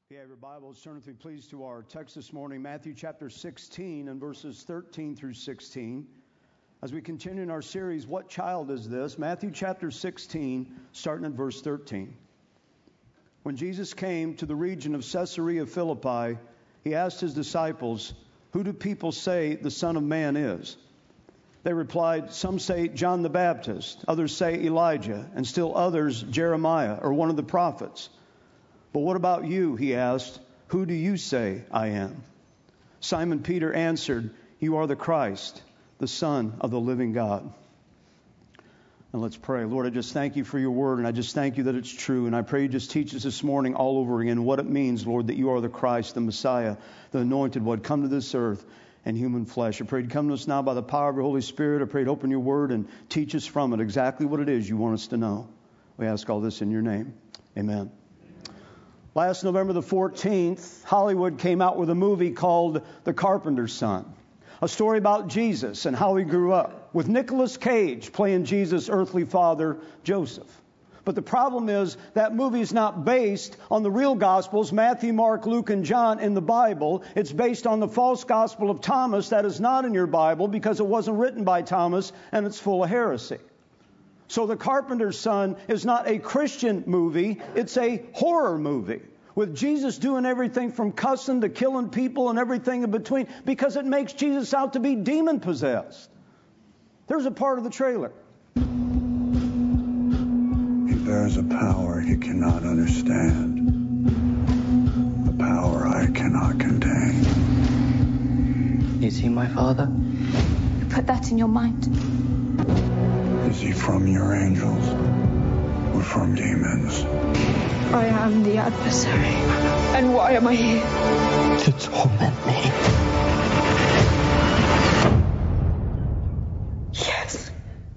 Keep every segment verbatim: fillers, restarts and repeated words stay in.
If you have your Bibles, turn with me please to our text this morning, Matthew chapter sixteen and verses thirteen through sixteen. As we continue in our series, What Child Is This? Matthew chapter sixteen, starting at verse thirteen. When Jesus came to the region of Caesarea Philippi, he asked his disciples, "Who do people say the Son of Man is?" They replied, "Some say John the Baptist, others say Elijah, and still others Jeremiah or one of the prophets. But what about you?" he asked. "Who do you say I am?" Simon Peter answered, "You are the Christ, the Son of the living God." And let's pray. Lord, I just thank you for your word, and I just thank you that it's true. And I pray you just teach us this morning all over again what it means, Lord, that you are the Christ, the Messiah, the anointed one, come to this earth in human flesh. I pray to come to us now by the power of your Holy Spirit. I pray to open your word and teach us from it exactly what it is you want us to know. We ask all this in your name. Amen. Last November the fourteenth, Hollywood came out with a movie called The Carpenter's Son, a story about Jesus and how he grew up, with Nicolas Cage playing Jesus' earthly father, Joseph. But the problem is that movie is not based on the real Gospels, Matthew, Mark, Luke, and John in the Bible. It's based on the false Gospel of Thomas that is not in your Bible because it wasn't written by Thomas and it's full of heresy. So The Carpenter's Son is not a Christian movie, it's a horror movie with Jesus doing everything from cussing to killing people and everything in between because it makes Jesus out to be demon-possessed. There's a part of the trailer. He bears a power you cannot understand, a power I cannot contain. Is he my father? You put that in your mind. Is he from your angels or from demons? I am the adversary. And why am I here? To torment me. Yes.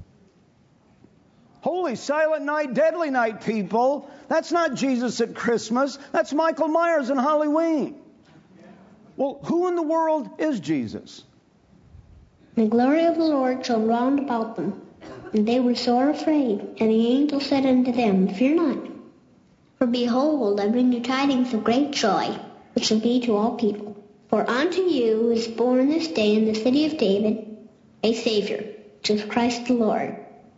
Holy silent night, deadly night, people. That's not Jesus at Christmas. That's Michael Myers in Halloween. Well, who in the world is Jesus? The glory of the Lord shone round about them, and they were sore afraid. And the angel said unto them, Fear not, for behold, I bring you tidings of great joy, which shall be to all people. For unto you is born this day in the city of David a Savior, which is Christ the Lord.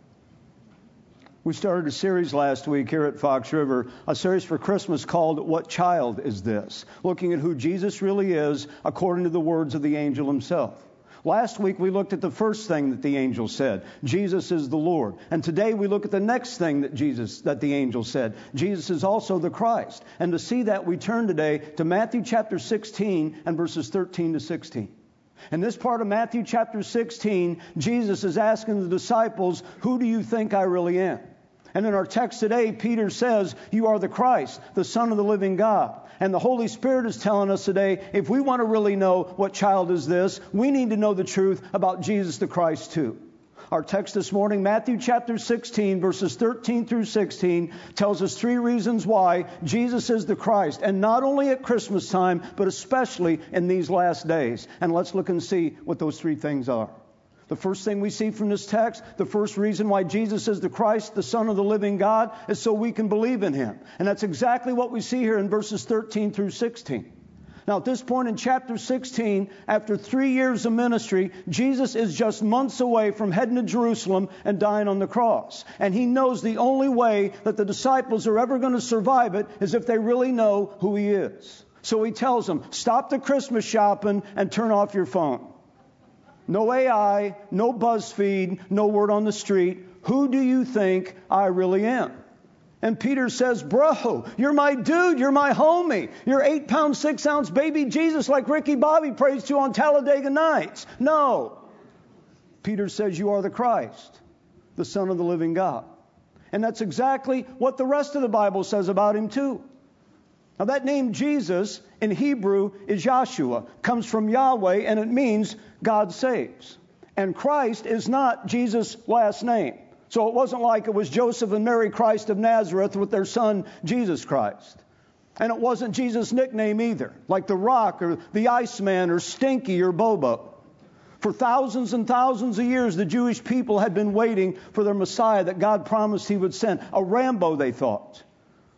We started a series last week here at Fox River, a series for Christmas called What Child Is This? Looking at who Jesus really is according to the words of the angel himself. Last week we looked at the first thing that the angel said, Jesus is the Lord. And today we look at the next thing that Jesus, that the angel said, Jesus is also the Christ. And to see that, we turn today to Matthew chapter sixteen and verses thirteen to sixteen. In this part of Matthew chapter sixteen, Jesus is asking the disciples, "Who do you think I really am?" And in our text today, Peter says, "You are the Christ, the Son of the living God." And the Holy Spirit is telling us today, if we want to really know what child is this, we need to know the truth about Jesus the Christ too. Our text this morning, Matthew chapter sixteen, verses thirteen through sixteen, tells us three reasons why Jesus is the Christ. And not only at Christmas time, but especially in these last days. And let's look and see what those three things are. The first thing we see from this text, the first reason why Jesus is the Christ, the Son of the living God, is so we can believe in him. And that's exactly what we see here in verses thirteen through sixteen. Now, at this point in chapter sixteen, after three years of ministry, Jesus is just months away from heading to Jerusalem and dying on the cross. And he knows the only way that the disciples are ever going to survive it is if they really know who he is. So he tells them, stop the Christmas shopping and turn off your phone. No A I, no BuzzFeed, no word on the street. Who do you think I really am? And Peter says, bro, you're my dude. You're my homie. You're eight pound, six ounce baby Jesus like Ricky Bobby prays to on Talladega Nights. No. Peter says, you are the Christ, the Son of the living God. And that's exactly what the rest of the Bible says about him too. Now that name Jesus in Hebrew is Yahshua, comes from Yahweh, and it means God saves. And Christ is not Jesus' last name. So it wasn't like it was Joseph and Mary Christ of Nazareth with their son Jesus Christ. And it wasn't Jesus' nickname either, like the Rock or the Iceman or Stinky or Bobo. For thousands and thousands of years, the Jewish people had been waiting for their Messiah that God promised he would send. A Rambo, they thought.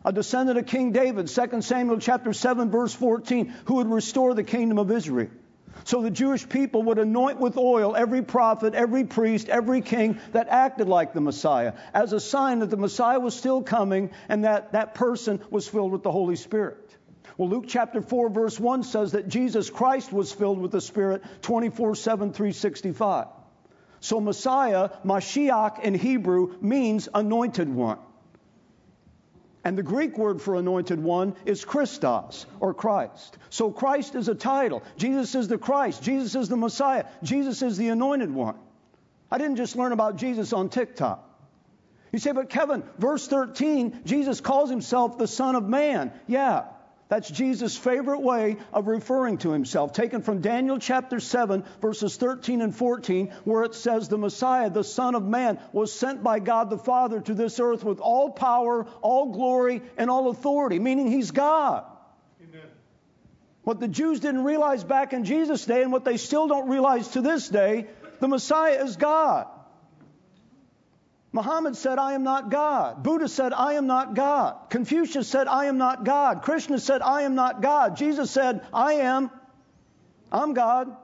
a descendant of King David, Second Samuel chapter seven, verse fourteen, who would restore the kingdom of Israel. So the Jewish people would anoint with oil every prophet, every priest, every king that acted like the Messiah, as a sign that the Messiah was still coming and that that person was filled with the Holy Spirit. Well, Luke chapter four, verse one says that Jesus Christ was filled with the Spirit twenty-four seven, three sixty-five. So Messiah, Mashiach in Hebrew, means anointed one. And the Greek word for anointed one is Christos, or Christ. So Christ is a title. Jesus is the Christ. Jesus is the Messiah. Jesus is the anointed one. I didn't just learn about Jesus on TikTok. You say, but Kevin, verse thirteen, Jesus calls himself the Son of Man. Yeah, that's Jesus' favorite way of referring to himself, taken from Daniel chapter seven, verses thirteen and fourteen, where it says the Messiah, the Son of Man, was sent by God the Father to this earth with all power, all glory, and all authority, meaning he's God. Amen. What the Jews didn't realize back in Jesus' day, and what they still don't realize to this day, the Messiah is God. Muhammad said, I am not God. Buddha said, I am not God. Confucius said, I am not God. Krishna said, I am not God. Jesus said, I am. I'm God.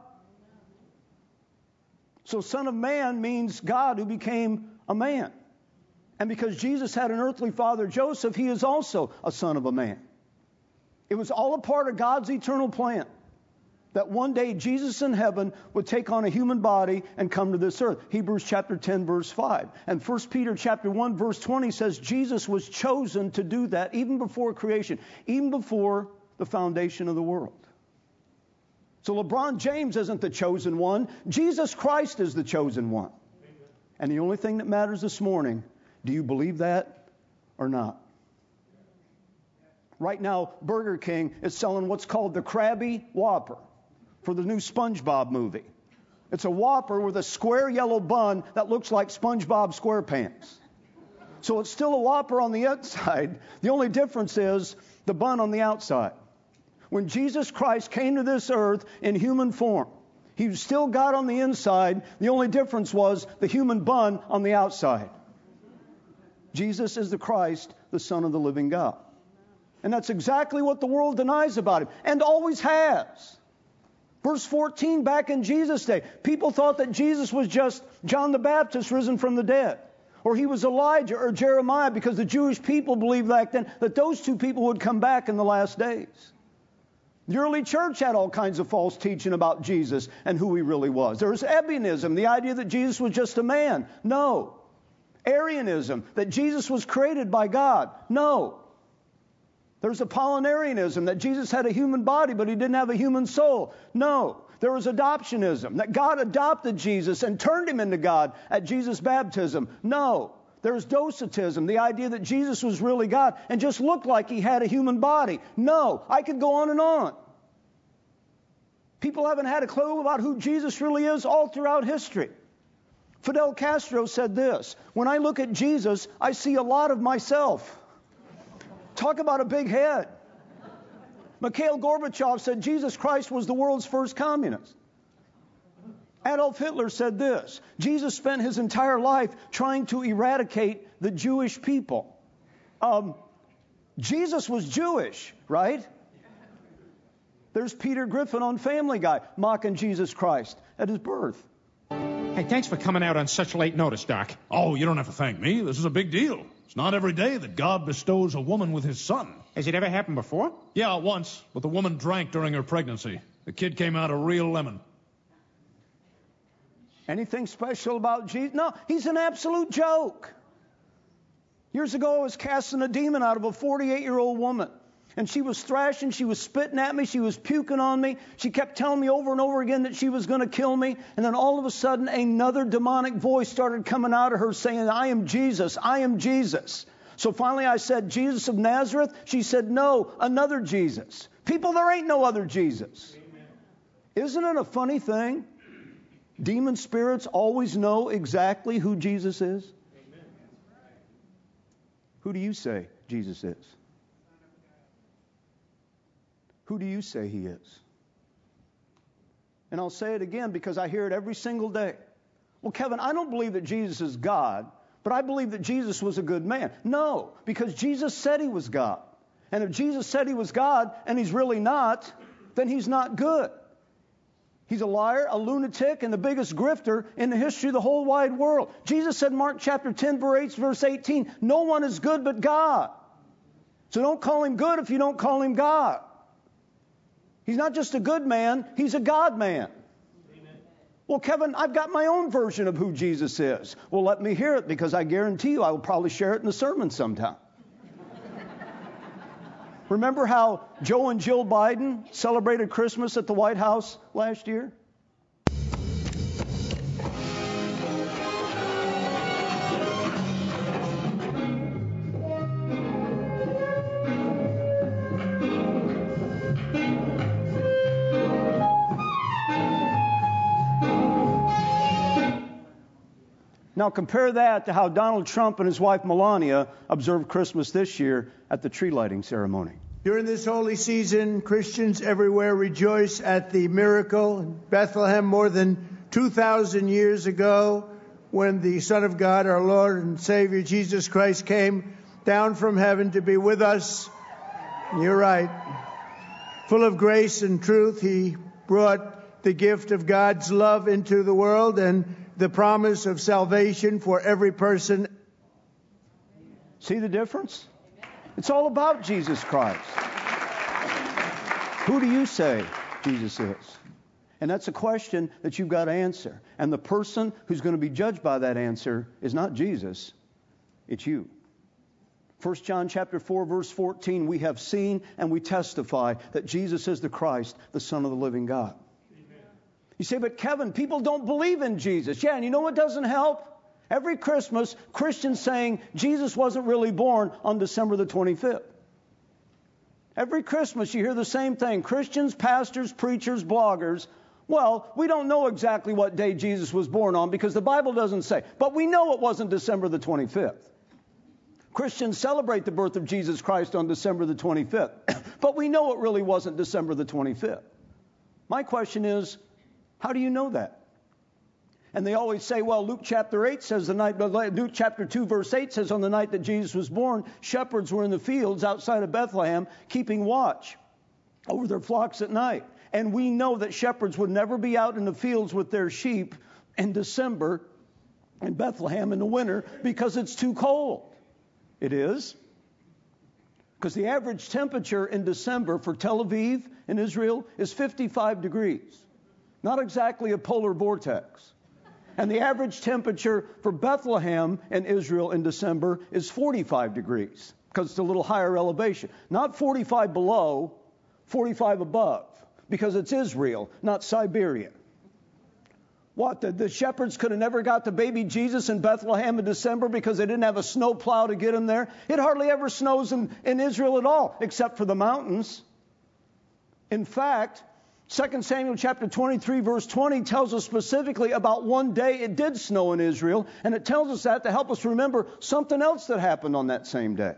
So Son of Man means God who became a man. And because Jesus had an earthly father, Joseph, he is also a son of a man. It was all a part of God's eternal plan that one day Jesus in heaven would take on a human body and come to this earth. Hebrews chapter ten, verse five. And First Peter chapter one, verse twenty says Jesus was chosen to do that even before creation, even before the foundation of the world. So LeBron James isn't the chosen one. Jesus Christ is the chosen one. And the only thing that matters this morning, do you believe that or not? Right now, Burger King is selling what's called the Krabby Whopper for the new SpongeBob movie. It's a Whopper with a square yellow bun that looks like SpongeBob SquarePants. So it's still a Whopper on the inside. The only difference is the bun on the outside. When Jesus Christ came to this earth in human form, he was still God on the inside. The only difference was the human bun on the outside. Jesus is the Christ, the Son of the living God. And that's exactly what the world denies about him, and always has. Verse fourteen, back in Jesus' day, people thought that Jesus was just John the Baptist risen from the dead. Or he was Elijah or Jeremiah, because the Jewish people believed back then that those two people would come back in the last days. The early church had all kinds of false teaching about Jesus and who he really was. There was Ebionism, the idea that Jesus was just a man. No. Arianism, that Jesus was created by God. No. There's Apollinarianism, that Jesus had a human body, but he didn't have a human soul. No. There was adoptionism, that God adopted Jesus and turned him into God at Jesus' baptism. No. There's docetism, the idea that Jesus was really God and just looked like he had a human body. No. I could go on and on. People haven't had a clue about who Jesus really is all throughout history. Fidel Castro said this, when I look at Jesus, I see a lot of myself. Talk about a big head. Mikhail Gorbachev said Jesus Christ was the world's first communist. Adolf Hitler said this, Jesus spent his entire life trying to eradicate the Jewish people. Um, Jesus was Jewish, right? There's Peter Griffin on Family Guy mocking Jesus Christ at his birth. Hey, thanks for coming out on such late notice, Doc. Oh, you don't have to thank me. This is a big deal. It's not every day that God bestows a woman with his son. Has it ever happened before? Yeah, once. But the woman drank during her pregnancy. The kid came out a real lemon. Anything special about Jesus? No, he's an absolute joke. Years ago, I was casting a demon out of a forty-eight-year-old woman. And she was thrashing, she was spitting at me, she was puking on me. She kept telling me over and over again that she was going to kill me. And then all of a sudden, another demonic voice started coming out of her saying, I am Jesus, I am Jesus. So finally I said, Jesus of Nazareth? She said, no, another Jesus. People, there ain't no other Jesus. Amen. Isn't it a funny thing? Demon spirits always know exactly who Jesus is. Amen. Who do you say Jesus is? Who do you say he is? And I'll say it again because I hear it every single day. Well, Kevin, I don't believe that Jesus is God, But I believe that Jesus was a good man. No, because Jesus said he was God. And if Jesus said he was God and he's really not, then he's not good. He's a liar, a lunatic, and the biggest grifter in the history of the whole wide world. Jesus said in Mark chapter ten, verse eighteen, no one is good but God. So don't call him good if you don't call him God. He's not just a good man, he's a God man. Amen. Well, Kevin, I've got my own version of who Jesus is. Well, let me hear it, because I guarantee you I will probably share it in the sermon sometime. Remember how Joe and Jill Biden celebrated Christmas at the White House last year? Now compare that to how Donald Trump and his wife Melania observed Christmas this year at the tree lighting ceremony. During this holy season, Christians everywhere rejoice at the miracle in Bethlehem more than two thousand years ago, when the Son of God, our Lord and Savior Jesus Christ, came down from heaven to be with us. You're right. Full of grace and truth, he brought the gift of God's love into the world and the promise of salvation for every person. See the difference? It's all about Jesus Christ. Who do you say Jesus is? And that's a question that you've got to answer. And the person who's going to be judged by that answer is not Jesus, it's you. First John chapter four, verse fourteen, we have seen and we testify that Jesus is the Christ, the Son of the living God. You say, but Kevin, people don't believe in Jesus. Yeah, and you know what doesn't help? Every Christmas, Christians saying Jesus wasn't really born on December the twenty-fifth. Every Christmas, you hear the same thing. Christians, pastors, preachers, bloggers. Well, we don't know exactly what day Jesus was born on because the Bible doesn't say. But we know it wasn't December the twenty-fifth. Christians celebrate the birth of Jesus Christ on December the twenty-fifth. But we know it really wasn't December the twenty-fifth. My question is, how do you know that? And they always say, well, Luke chapter eight says the night, Luke chapter two, verse eight says on the night that Jesus was born, shepherds were in the fields outside of Bethlehem keeping watch over their flocks at night. And we know that shepherds would never be out in the fields with their sheep in December in Bethlehem in the winter because it's too cold. It is. Because the average temperature in December for Tel Aviv in Israel is fifty-five degrees. Not exactly a polar vortex. And the average temperature for Bethlehem in Israel in December is forty-five degrees, because it's a little higher elevation. Not forty-five below, forty-five above, because it's Israel, not Siberia. What, the, the shepherds could have never got to baby Jesus in Bethlehem in December because they didn't have a snow plow to get him there? It hardly ever snows in, in Israel at all, except for the mountains. In fact, Second Samuel chapter twenty-three, verse twenty tells us specifically about one day it did snow in Israel, and it tells us that to help us remember something else that happened on that same day.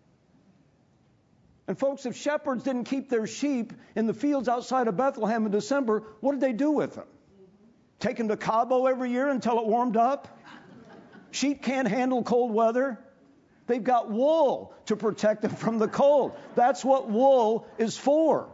And folks, if shepherds didn't keep their sheep in the fields outside of Bethlehem in December, what did they do with them? Take them to Cabo every year until it warmed up? Sheep can't handle cold weather. They've got wool to protect them from the cold. That's what wool is for.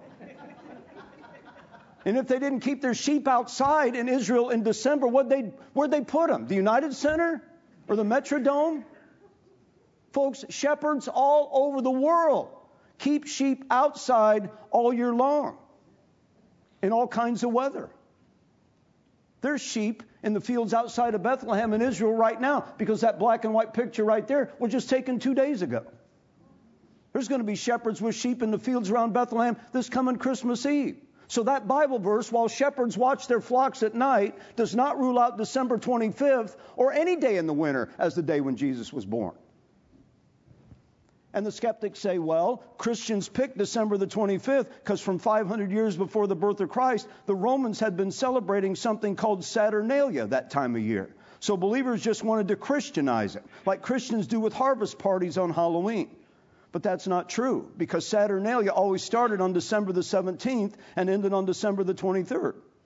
And if they didn't keep their sheep outside in Israel in December, what'd they, where'd they put them? The United Center or the Metrodome? Folks, shepherds all over the world keep sheep outside all year long in all kinds of weather. There's sheep in the fields outside of Bethlehem in Israel right now because that black and white picture right there was just taken two days ago. There's going to be shepherds with sheep in the fields around Bethlehem this coming Christmas Eve. So that Bible verse, while shepherds watch their flocks at night, does not rule out December twenty-fifth or any day in the winter as the day when Jesus was born. And the skeptics say, well, Christians picked December the twenty-fifth because from five hundred years before the birth of Christ, the Romans had been celebrating something called Saturnalia that time of year. So believers just wanted to Christianize it, like Christians do with harvest parties on Halloween. But that's not true, because Saturnalia always started on December the seventeenth and ended on December the twenty-third.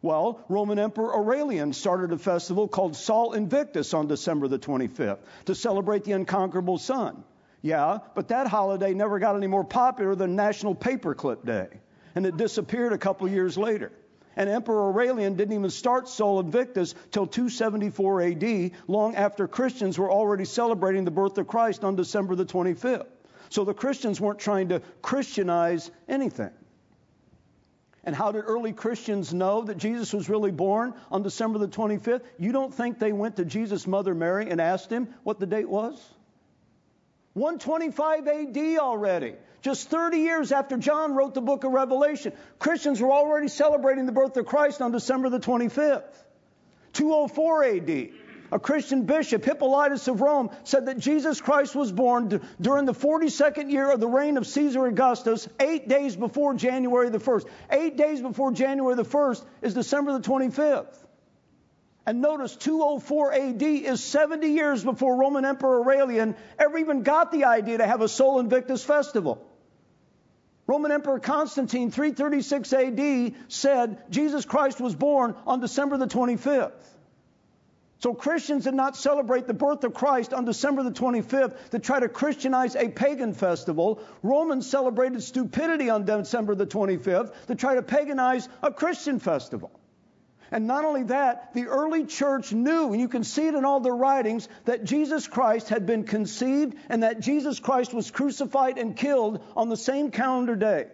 Well, Roman Emperor Aurelian started a festival called Sol Invictus on December the twenty-fifth to celebrate the unconquerable sun. Yeah, but that holiday never got any more popular than National Paperclip Day, and it disappeared a couple years later. And Emperor Aurelian didn't even start Sol Invictus till two seventy-four A D, long after Christians were already celebrating the birth of Christ on December the twenty-fifth. So the Christians weren't trying to Christianize anything. And how did early Christians know that Jesus was really born on December the twenty-fifth? You don't think they went to Jesus' mother Mary and asked him what the date was? one twenty-five A D already. Just thirty years after John wrote the book of Revelation. Christians were already celebrating the birth of Christ on December the twenty-fifth. two oh four A D. A Christian bishop, Hippolytus of Rome, said that Jesus Christ was born d- during the forty-second year of the reign of Caesar Augustus, eight days before January the first. Eight days before January the first is December the twenty-fifth. And notice two oh four A D is seventy years before Roman Emperor Aurelian ever even got the idea to have a Sol Invictus festival. Roman Emperor Constantine, three thirty-six A D, said Jesus Christ was born on December the twenty-fifth. So Christians did not celebrate the birth of Christ on December the twenty-fifth to try to Christianize a pagan festival. Romans celebrated stupidity on December the twenty-fifth to try to paganize a Christian festival. And not only that, the early church knew, and you can see it in all their writings, that Jesus Christ had been conceived and that Jesus Christ was crucified and killed on the same calendar day.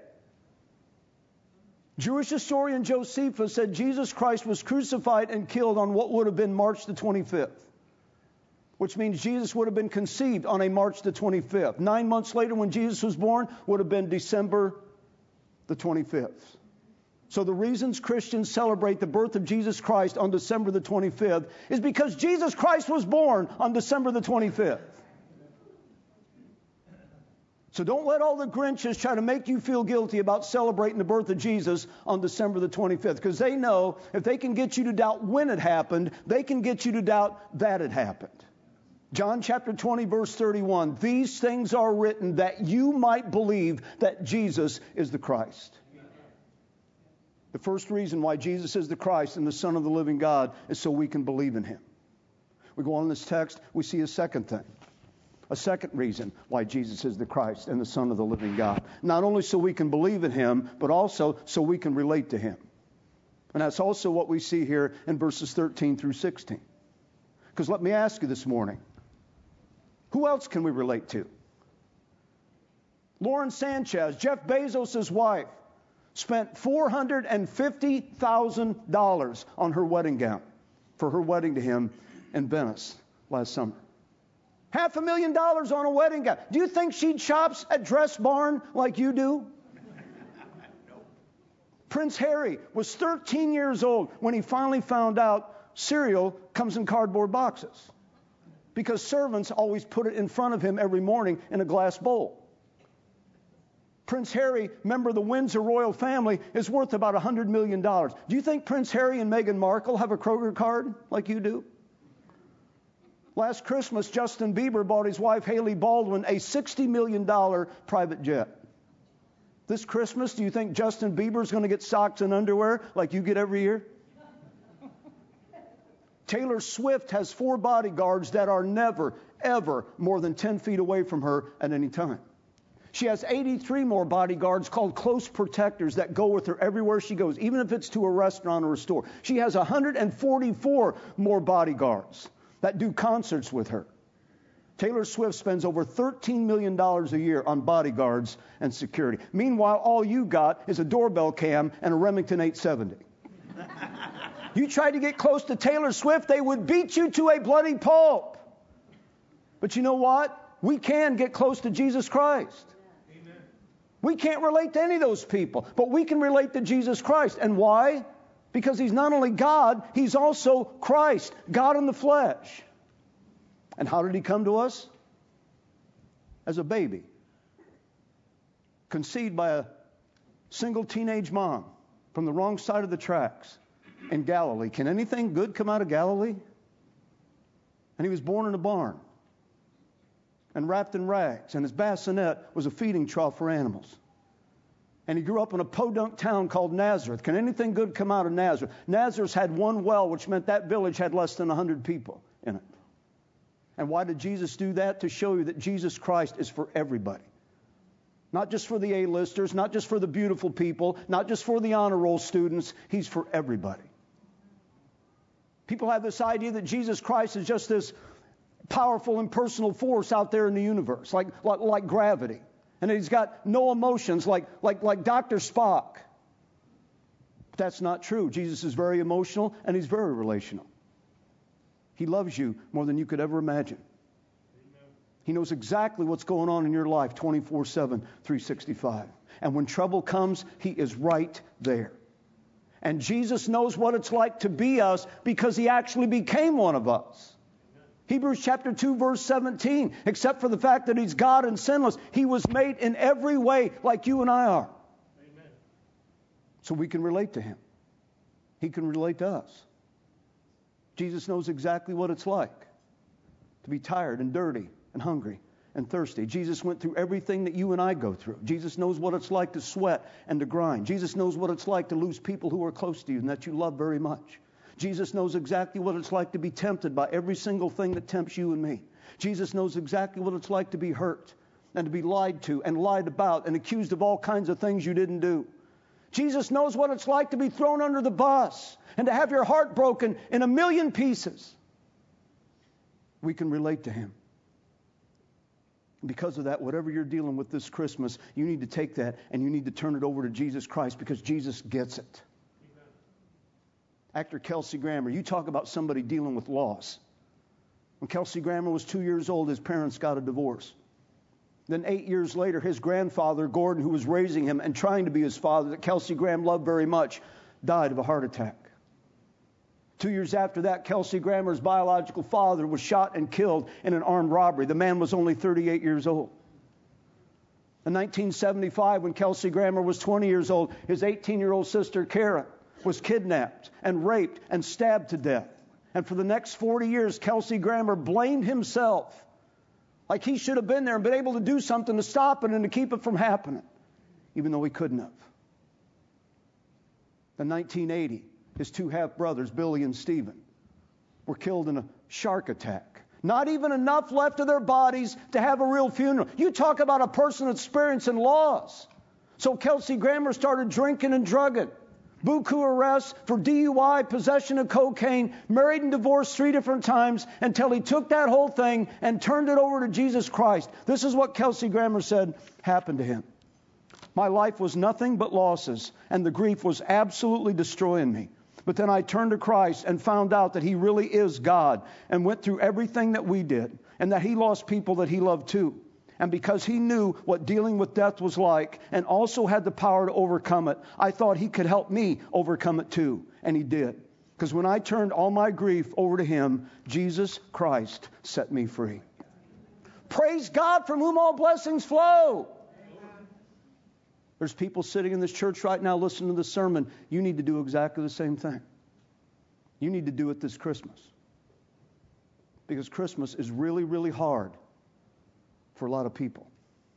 Jewish historian Josephus said Jesus Christ was crucified and killed on what would have been March the twenty-fifth, which means Jesus would have been conceived on a March the twenty-fifth. Nine months later, when Jesus was born, would have been December the twenty-fifth. So the reasons Christians celebrate the birth of Jesus Christ on December the twenty-fifth is because Jesus Christ was born on December the twenty-fifth. So don't let all the Grinches try to make you feel guilty about celebrating the birth of Jesus on December the twenty-fifth, because they know if they can get you to doubt when it happened, they can get you to doubt that it happened. John chapter twenty, verse thirty-one, these things are written that you might believe that Jesus is the Christ. The first reason why Jesus is the Christ and the Son of the living God is so we can believe in him. We go on in this text, we see a second thing. A second reason why Jesus is the Christ and the Son of the living God. Not only so we can believe in him, but also so we can relate to him. And that's also what we see here in verses thirteen through sixteen. Because let me ask you this morning, who else can we relate to? Lauren Sanchez, Jeff Bezos' wife, spent four hundred fifty thousand dollars on her wedding gown for her wedding to him in Venice last summer. Half a million dollars on a wedding gown. Do you think she shops at Dress Barn like you do? Prince Harry was thirteen years old when he finally found out cereal comes in cardboard boxes, because servants always put it in front of him every morning in a glass bowl. Prince Harry, member of the Windsor royal family, is worth about one hundred million dollars. Do you think Prince Harry and Meghan Markle have a Kroger card like you do? Last Christmas, Justin Bieber bought his wife, Haley Baldwin, a sixty million dollars private jet. This Christmas, do you think Justin Bieber's going to get socks and underwear like you get every year? Taylor Swift has four bodyguards that are never, ever more than ten feet away from her at any time. She has eighty-three more bodyguards called close protectors that go with her everywhere she goes, even if it's to a restaurant or a store. She has one hundred forty-four more bodyguards that do concerts with her. Taylor Swift spends over thirteen million dollars a year on bodyguards and security. Meanwhile, all you got is a doorbell cam and a Remington eight seventy. You tried to get close to Taylor Swift, they would beat you to a bloody pulp. But you know what? We can get close to Jesus Christ. Amen. We can't relate to any of those people, but we can relate to Jesus Christ. And why? Because he's not only God, he's also Christ, God in the flesh. And how did he come to us? As a baby, conceived by a single teenage mom from the wrong side of the tracks in Galilee. Can anything good come out of Galilee? And he was born in a barn and wrapped in rags, and his bassinet was a feeding trough for animals. And he grew up in a podunk town called Nazareth. Can anything good come out of Nazareth? Nazareth had one well, which meant that village had less than one hundred people in it. And why did Jesus do that? To show you that Jesus Christ is for everybody. Not just for the A-listers, not just for the beautiful people, not just for the honor roll students. He's for everybody. People have this idea that Jesus Christ is just this powerful impersonal force out there in the universe, like, like, like gravity. And he's got no emotions, like, like, like Doctor Spock. But that's not true. Jesus is very emotional, and he's very relational. He loves you more than you could ever imagine. Amen. He knows exactly what's going on in your life twenty-four seven, three sixty-five. And when trouble comes, he is right there. And Jesus knows what it's like to be us because he actually became one of us. Hebrews chapter two, verse seventeen, except for the fact that he's God and sinless, he was made in every way like you and I are. Amen. So we can relate to him. He can relate to us. Jesus knows exactly what it's like to be tired and dirty and hungry and thirsty. Jesus went through everything that you and I go through. Jesus knows what it's like to sweat and to grind. Jesus knows what it's like to lose people who are close to you and that you love very much. Jesus knows exactly what it's like to be tempted by every single thing that tempts you and me. Jesus knows exactly what it's like to be hurt and to be lied to and lied about and accused of all kinds of things you didn't do. Jesus knows what it's like to be thrown under the bus and to have your heart broken in a million pieces. We can relate to him. Because of that, whatever you're dealing with this Christmas, you need to take that and you need to turn it over to Jesus Christ because Jesus gets it. Amen. Actor Kelsey Grammer, you talk about somebody dealing with loss. When Kelsey Grammer was two years old, his parents got a divorce. Then eight years later, his grandfather, Gordon, who was raising him and trying to be his father, that Kelsey Graham loved very much, died of a heart attack. Two years after that, Kelsey Grammer's biological father was shot and killed in an armed robbery. The man was only thirty-eight years old. In nineteen seventy-five, when Kelsey Grammer was twenty years old, his eighteen-year-old sister, Kara, was kidnapped and raped and stabbed to death. And for the next forty years, Kelsey Grammer blamed himself. Like he should have been there and been able to do something to stop it and to keep it from happening, even though he couldn't have. In nineteen eighty, his two half-brothers, Billy and Stephen, were killed in a shark attack. Not even enough left of their bodies to have a real funeral. You talk about a person experiencing loss. So Kelsey Grammer started drinking and drugging. Buku arrests for D U I, possession of cocaine, married and divorced three different times until he took that whole thing and turned it over to Jesus Christ. This is what Kelsey Grammer said happened to him. My life was nothing but losses, and the grief was absolutely destroying me. But then I turned to Christ and found out that he really is God and went through everything that we did and that he lost people that he loved too. And because he knew what dealing with death was like and also had the power to overcome it, I thought he could help me overcome it too. And he did. Because when I turned all my grief over to him, Jesus Christ set me free. Praise God, from whom all blessings flow. There's people sitting in this church right now listening to the sermon. You need to do exactly the same thing. You need to do it this Christmas. Because Christmas is really, really hard for a lot of people.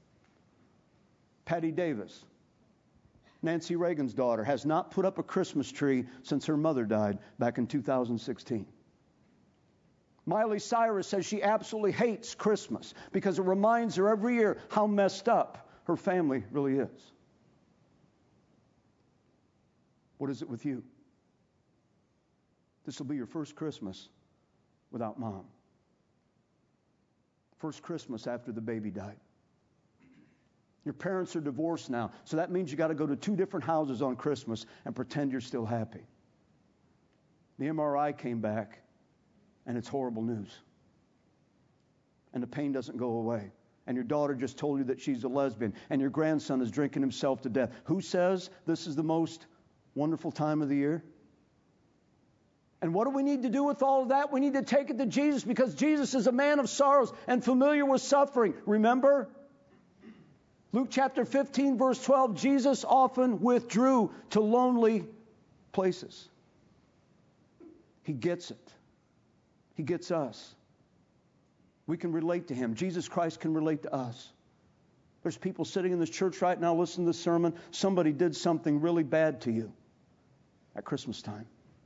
Patty Davis, Nancy Reagan's daughter, has not put up a Christmas tree since her mother died back in two thousand sixteen. Miley Cyrus says she absolutely hates Christmas because it reminds her every year how messed up her family really is. What is it with you? This will be your first Christmas without mom. First Christmas after the baby died. Your parents are divorced now, so that means you got to go to two different houses on Christmas and pretend you're still happy. The M R I came back, and it's horrible news. And the pain doesn't go away. And your daughter just told you that she's a lesbian, and your grandson is drinking himself to death. Who says this is the most wonderful time of the year? And what do we need to do with all of that? We need to take it to Jesus because Jesus is a man of sorrows and familiar with suffering. Remember? Luke chapter fifteen, verse twelve, Jesus often withdrew to lonely places. He gets it. He gets us. We can relate to him. Jesus Christ can relate to us. There's people sitting in this church right now listening to this sermon. Somebody did something really bad to you at Christmas time.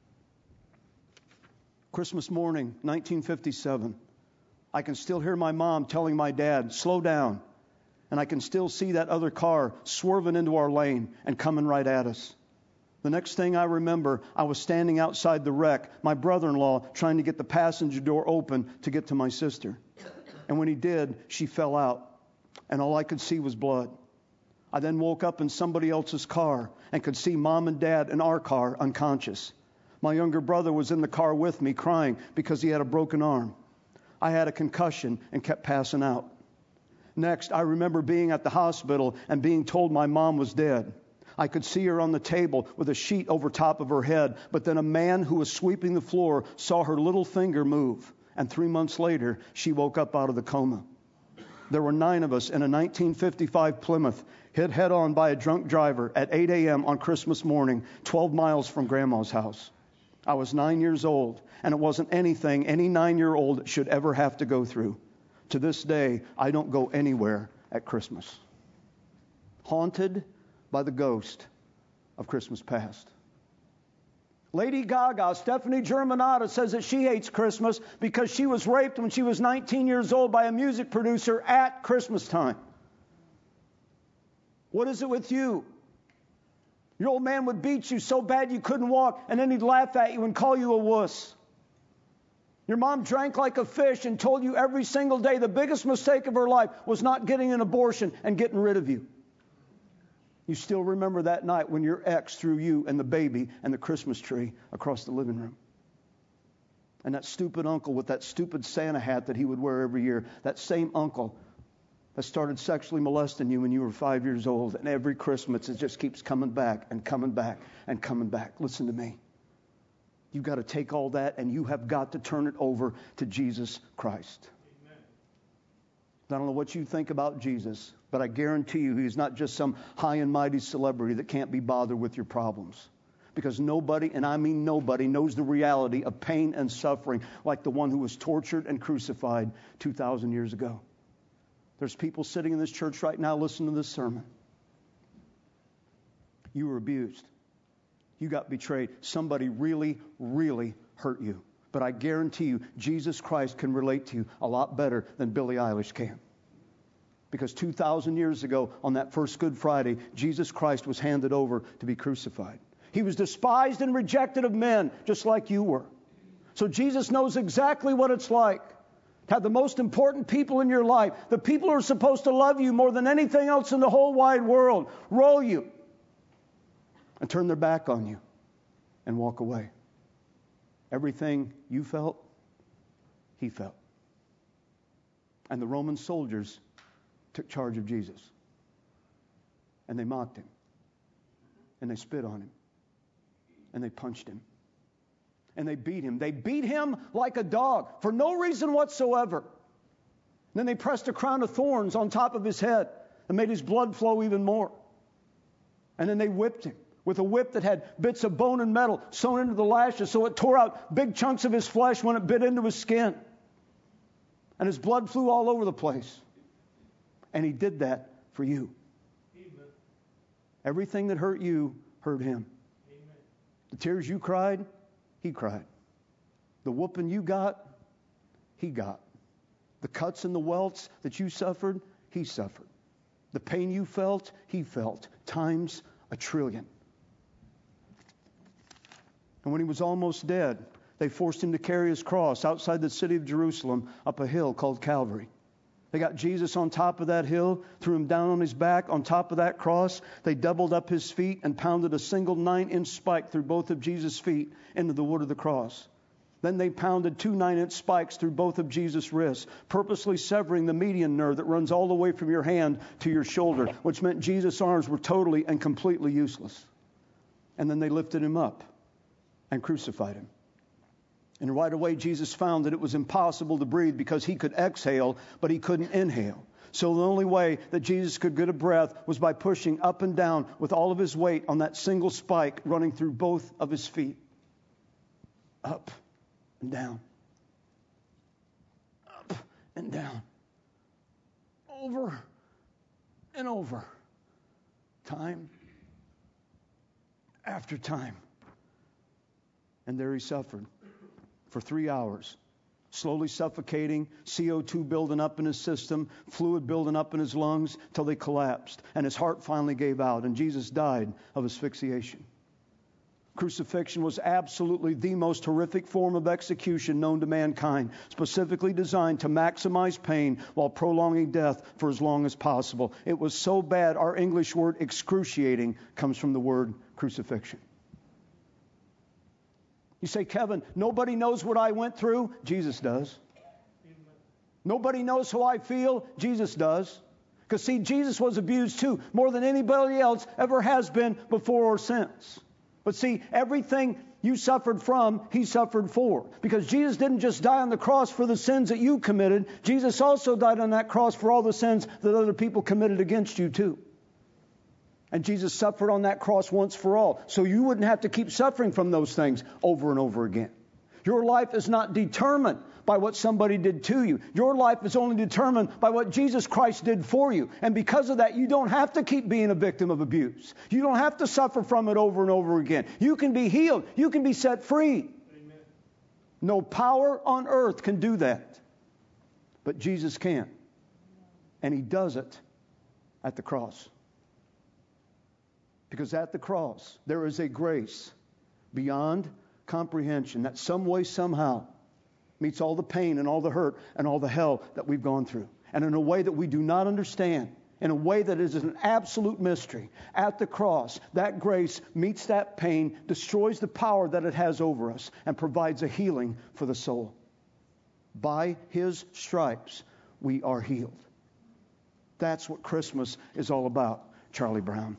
Christmas morning, nineteen fifty-seven. I can still hear my mom telling my dad, slow down. And I can still see that other car swerving into our lane and coming right at us. The next thing I remember, I was standing outside the wreck, my brother-in-law trying to get the passenger door open to get to my sister. And when he did, she fell out. And all I could see was blood. I then woke up in somebody else's car and could see Mom and Dad in our car unconscious. My younger brother was in the car with me crying because he had a broken arm. I had a concussion and kept passing out. Next, I remember being at the hospital and being told my mom was dead. I could see her on the table with a sheet over top of her head, but then a man who was sweeping the floor saw her little finger move. And three months later, she woke up out of the coma. There were nine of us in a nineteen fifty-five Plymouth, hit head-on by a drunk driver at eight a.m. on Christmas morning, twelve miles from Grandma's house. I was nine years old, and it wasn't anything any nine-year-old should ever have to go through. To this day, I don't go anywhere at Christmas. Haunted by the ghost of Christmas past. Lady Gaga, Stephanie Germanotta, says that she hates Christmas because she was raped when she was nineteen years old by a music producer at Christmas time. What is it with you? Your old man would beat you so bad you couldn't walk, and then he'd laugh at you and call you a wuss. Your mom drank like a fish and told you every single day the biggest mistake of her life was not getting an abortion and getting rid of you. You still remember that night when your ex threw you and the baby and the Christmas tree across the living room. And that stupid uncle with that stupid Santa hat that he would wear every year, that same uncle that started sexually molesting you when you were five years old, and every Christmas it just keeps coming back and coming back and coming back. Listen to me. You've got to take all that and you have got to turn it over to Jesus Christ. Amen. I don't know what you think about Jesus, but I guarantee you he's not just some high and mighty celebrity that can't be bothered with your problems. Because nobody, and I mean nobody, knows the reality of pain and suffering like the one who was tortured and crucified two thousand years ago. There's people sitting in this church right now listening to this sermon. You were abused. You got betrayed. Somebody really, really hurt you. But I guarantee you, Jesus Christ can relate to you a lot better than Billie Eilish can. Because two thousand years ago, on that first Good Friday, Jesus Christ was handed over to be crucified. He was despised and rejected of men, just like you were. So Jesus knows exactly what it's like to have the most important people in your life, the people who are supposed to love you more than anything else in the whole wide world, roll you and turn their back on you and walk away. Everything you felt, he felt. And the Roman soldiers took charge of Jesus. And they mocked him. And they spit on him. And they punched him. And they beat him. They beat him like a dog for no reason whatsoever. And then they pressed a crown of thorns on top of his head and made his blood flow even more. And then they whipped him with a whip that had bits of bone and metal sewn into the lashes so it tore out big chunks of his flesh when it bit into his skin. And his blood flew all over the place. And he did that for you. Amen. Everything that hurt you hurt him. Amen. The tears you cried, he cried. The whooping you got, he got. The cuts and the welts that you suffered, he suffered. The pain you felt, he felt. Times a trillion. And when he was almost dead, they forced him to carry his cross outside the city of Jerusalem up a hill called Calvary. They got Jesus on top of that hill, threw him down on his back on top of that cross. They doubled up his feet and pounded a single nine-inch spike through both of Jesus' feet into the wood of the cross. Then they pounded two nine-inch spikes through both of Jesus' wrists, purposely severing the median nerve that runs all the way from your hand to your shoulder, which meant Jesus' arms were totally and completely useless. And then they lifted him up and crucified him. And right away, Jesus found that it was impossible to breathe because he could exhale, but he couldn't inhale. So the only way that Jesus could get a breath was by pushing up and down with all of his weight on that single spike running through both of his feet. Up and down. Up and down. Over and over. Time after time. And there he suffered for three hours, slowly suffocating, C O two building up in his system, fluid building up in his lungs till they collapsed. And his heart finally gave out, and Jesus died of asphyxiation. Crucifixion was absolutely the most horrific form of execution known to mankind, specifically designed to maximize pain while prolonging death for as long as possible. It was so bad, our English word excruciating comes from the word crucifixion. You say, Kevin, nobody knows what I went through. Jesus does. Nobody knows how I feel. Jesus does. Because, see, Jesus was abused too, more than anybody else ever has been before or since. But see, everything you suffered from, he suffered for. Because Jesus didn't just die on the cross for the sins that you committed. Jesus also died on that cross for all the sins that other people committed against you too. And Jesus suffered on that cross once for all. So you wouldn't have to keep suffering from those things over and over again. Your life is not determined by what somebody did to you. Your life is only determined by what Jesus Christ did for you. And because of that, you don't have to keep being a victim of abuse. You don't have to suffer from it over and over again. You can be healed. You can be set free. Amen. No power on earth can do that. But Jesus can. And he does it at the cross. Because at the cross, there is a grace beyond comprehension that some way, somehow, meets all the pain and all the hurt and all the hell that we've gone through. And in a way that we do not understand, in a way that is an absolute mystery. At the cross, that grace meets that pain, destroys the power that it has over us, and provides a healing for the soul. By his stripes, we are healed. That's what Christmas is all about, Charlie Brown.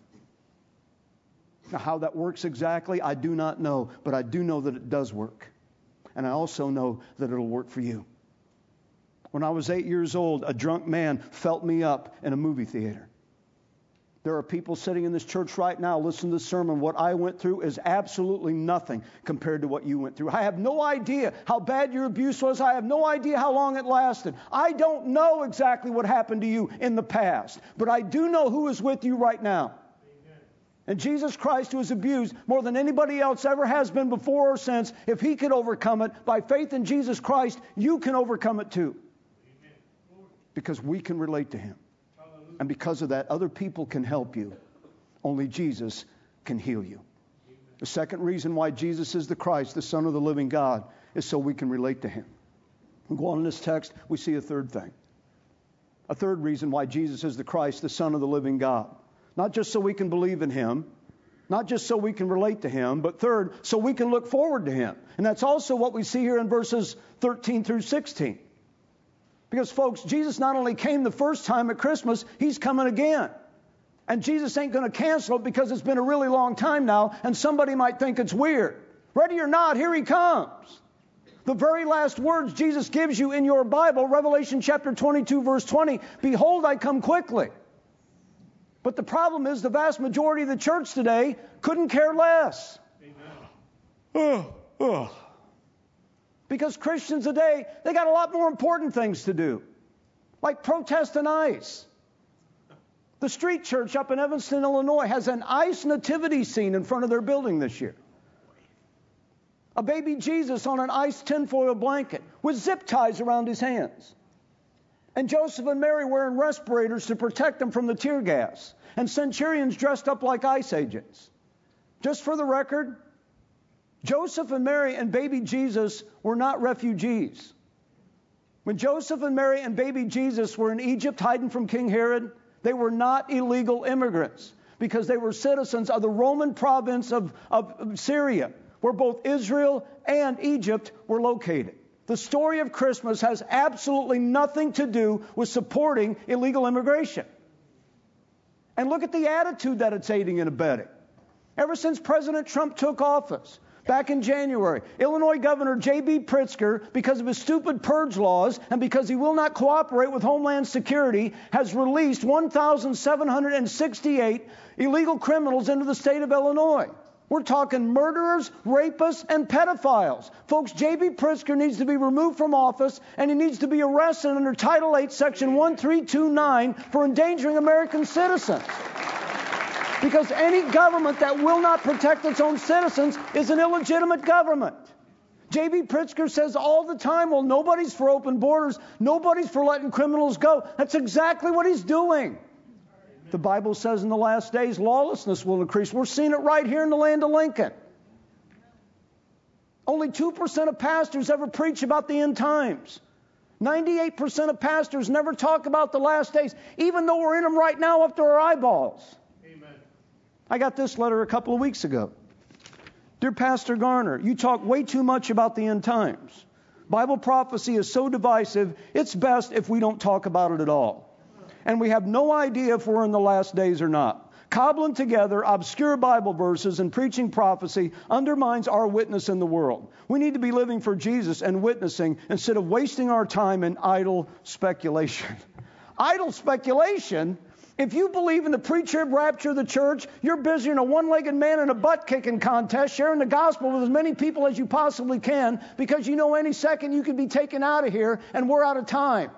Now, how that works exactly, I do not know, but I do know that it does work. And I also know that it'll work for you. When I was eight years old, a drunk man felt me up in a movie theater. There are people sitting in this church right now listening to the sermon. What I went through is absolutely nothing compared to what you went through. I have no idea how bad your abuse was. I have no idea how long it lasted. I don't know exactly what happened to you in the past, but I do know who is with you right now. And Jesus Christ, who was abused more than anybody else ever has been before or since, if he could overcome it by faith in Jesus Christ, you can overcome it too. Because we can relate to him. And because of that, other people can help you. Only Jesus can heal you. The second reason why Jesus is the Christ, the Son of the living God, is so we can relate to him. We go on in this text, we see a third thing. A third reason why Jesus is the Christ, the Son of the living God. Not just so we can believe in him, not just so we can relate to him, but third, so we can look forward to him. And that's also what we see here in verses thirteen through sixteen. Because, folks, Jesus not only came the first time at Christmas, he's coming again. And Jesus ain't going to cancel it because it's been a really long time now, and somebody might think it's weird. Ready or not, here he comes. The very last words Jesus gives you in your Bible, Revelation chapter twenty-two, verse twenty, "Behold, I come quickly." But the problem is the vast majority of the church today couldn't care less. Amen. Oh, oh. Because Christians today, they got a lot more important things to do. Like protest an ICE. The street church up in Evanston, Illinois has an ICE nativity scene in front of their building this year. A baby Jesus on an ICE tinfoil blanket with zip ties around his hands. And Joseph and Mary wearing respirators to protect them from the tear gas. And centurions dressed up like ICE agents. Just for the record, Joseph and Mary and baby Jesus were not refugees. When Joseph and Mary and baby Jesus were in Egypt hiding from King Herod, they were not illegal immigrants because they were citizens of the Roman province of, of Syria, where both Israel and Egypt were located. The story of Christmas has absolutely nothing to do with supporting illegal immigration. And look at the attitude that it's aiding and abetting. Ever since President Trump took office, back in January, Illinois Governor J B Pritzker, because of his stupid purge laws and because he will not cooperate with Homeland Security, has released one thousand seven hundred sixty-eight illegal criminals into the state of Illinois. We're talking murderers, rapists, and pedophiles. Folks, J B. Pritzker needs to be removed from office, and he needs to be arrested under Title eight, Section one three two nine for endangering American citizens. Because any government that will not protect its own citizens is an illegitimate government. J B. Pritzker says all the time, well, nobody's for open borders. Nobody's for letting criminals go. That's exactly what he's doing. The Bible says in the last days, lawlessness will increase. We're seeing it right here in the land of Lincoln. Only two percent of pastors ever preach about the end times. ninety-eight percent of pastors never talk about the last days, even though we're in them right now up to our eyeballs. Amen. I got this letter a couple of weeks ago. Dear Pastor Garner, you talk way too much about the end times. Bible prophecy is so divisive, it's best if we don't talk about it at all. And we have no idea if we're in the last days or not. Cobbling together obscure Bible verses and preaching prophecy undermines our witness in the world. We need to be living for Jesus and witnessing instead of wasting our time in idle speculation. Idle speculation? If you believe in the pre-trib rapture of the church, you're busier than a one-legged man in a butt-kicking contest sharing the gospel with as many people as you possibly can because you know any second you could be taken out of here and we're out of time.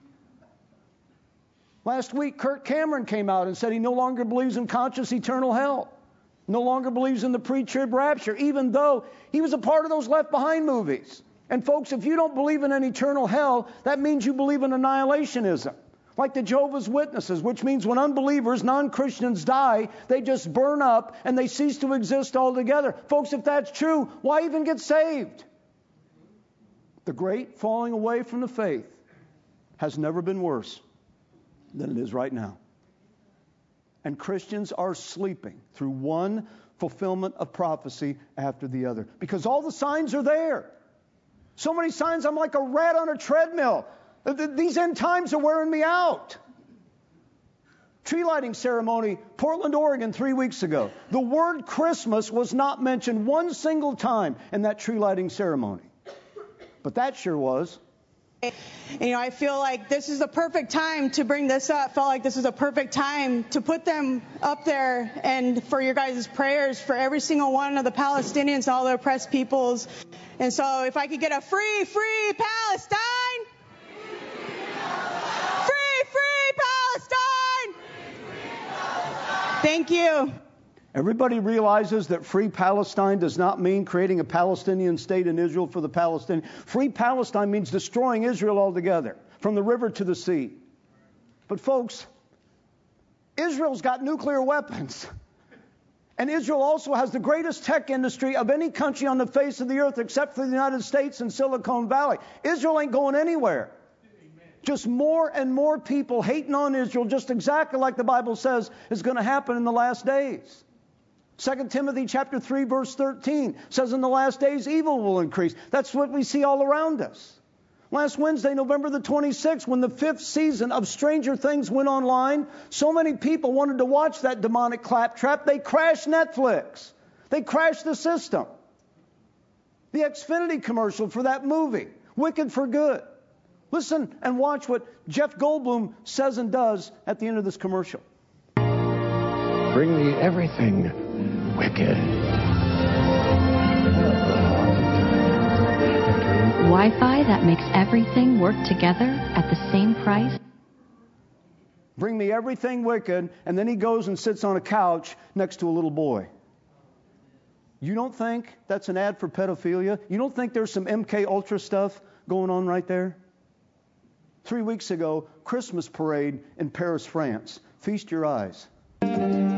Last week, Kirk Cameron came out and said he no longer believes in conscious eternal hell. No longer believes in the pre-trib rapture, even though he was a part of those Left Behind movies. And folks, if you don't believe in an eternal hell, that means you believe in annihilationism. Like the Jehovah's Witnesses, which means when unbelievers, non-Christians die, they just burn up and they cease to exist altogether. Folks, if that's true, why even get saved? The great falling away from the faith has never been worse than it is right now. And Christians are sleeping through one fulfillment of prophecy after the other. Because all the signs are there. So many signs, I'm like a rat on a treadmill. These end times are wearing me out. Tree lighting ceremony, Portland, Oregon, three weeks ago. The word Christmas was not mentioned one single time in that tree lighting ceremony. But that sure was. You know, I feel like this is the perfect time to bring this up. Felt like this is a perfect time to put them up there and for your guys' prayers for every single one of the Palestinians, all the oppressed peoples. And so if I could get a free, free Palestine. Free, free Palestine. Thank you. Everybody realizes that free Palestine does not mean creating a Palestinian state in Israel for the Palestinians. Free Palestine means destroying Israel altogether, from the river to the sea. But folks, Israel's got nuclear weapons. And Israel also has the greatest tech industry of any country on the face of the earth except for the United States and Silicon Valley. Israel ain't going anywhere. Just more and more people hating on Israel, just exactly like the Bible says is going to happen in the last days. Second Timothy chapter three, verse thirteen says in the last days evil will increase. That's what we see all around us. Last Wednesday, November the twenty-sixth, when the fifth season of Stranger Things went online, so many people wanted to watch that demonic claptrap, they crashed Netflix. They crashed the system. The Xfinity commercial for that movie, Wicked for Good. Listen and watch what Jeff Goldblum says and does at the end of this commercial. Bring me everything wicked. Wi-Fi that makes everything work together at the same price. Bring me everything wicked, and then he goes and sits on a couch next to a little boy. You don't think that's an ad for pedophilia? You don't think there's some M K Ultra stuff going on right there? Three weeks ago, Christmas parade in Paris, France. Feast your eyes. That's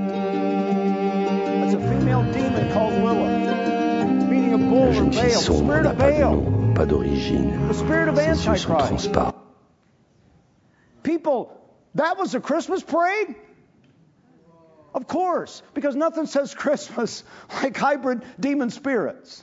a female demon called Lilith, meaning a bull or Baal, the spirit of Baal, the spirit of Antichrist. People, that was a Christmas parade? Of course, because nothing says Christmas like hybrid demon spirits.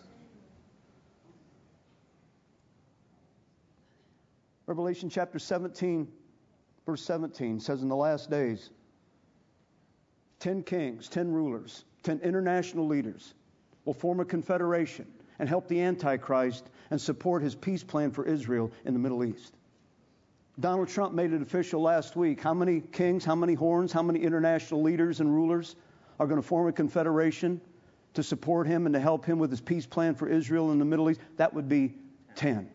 Revelation chapter seventeen, verse seventeen says, in the last days, ten kings, ten rulers, ten international leaders will form a confederation and help the Antichrist and support his peace plan for Israel in the Middle East. Donald Trump made it official last week. How many kings, how many horns, how many international leaders and rulers are going to form a confederation to support him and to help him with his peace plan for Israel and the Middle East, that would be ten.